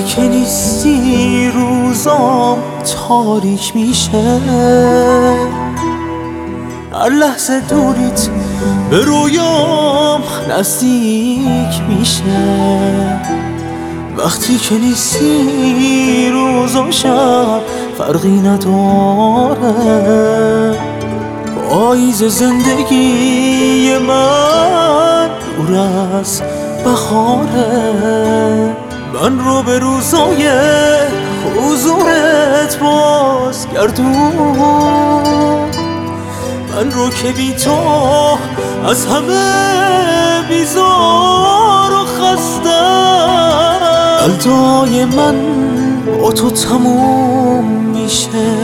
که نیستی روزام تاریک میشه، هر لحظه دوریت به رویام نزدیک میشه. وقتی که نیستی روز و شب فرقی نداره، پاییز زندگی من دور از بهاره. من رو به روزای حضورت باز گردون، من رو که بی تو از همه بیزار و خستم. قلدای من با تو تموم میشه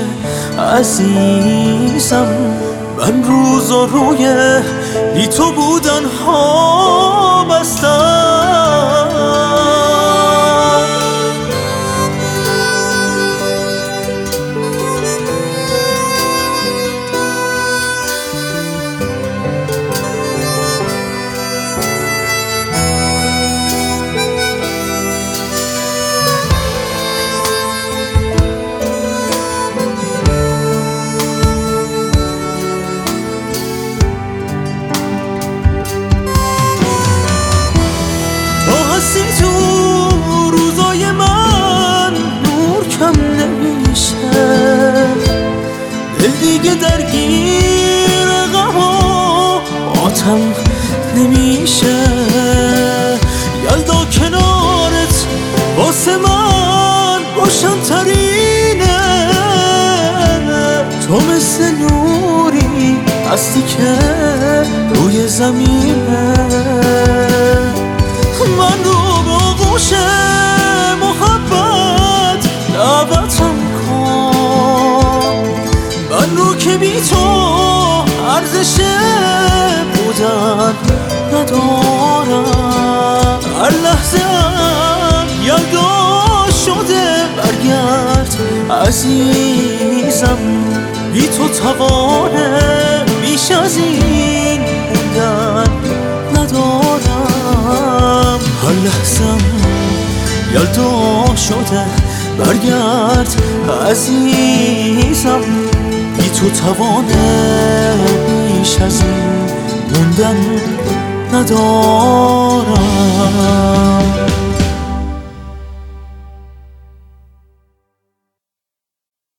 عزیزم، من روزا روی بی تو بودن ها بستم. هستی تو روزای من نور کم نمیشه، دل دیگه درگیر غم و آتم نمیشه. یلدا کنارت واسه من روشن ترینه، تو مثل نوری هستی که روی زمینه. من رو با آغوش محبت دعوتم کن، من رو که بی تو ارزش بودن ندارم. هر لحظه یلدا شده برگرد عزیزم، بی تو توانه بیش از این بودن ندارم. هر لحظم یلدا شده برگرد عزیزم، بی تو توانه بیش از این موندن ندارم.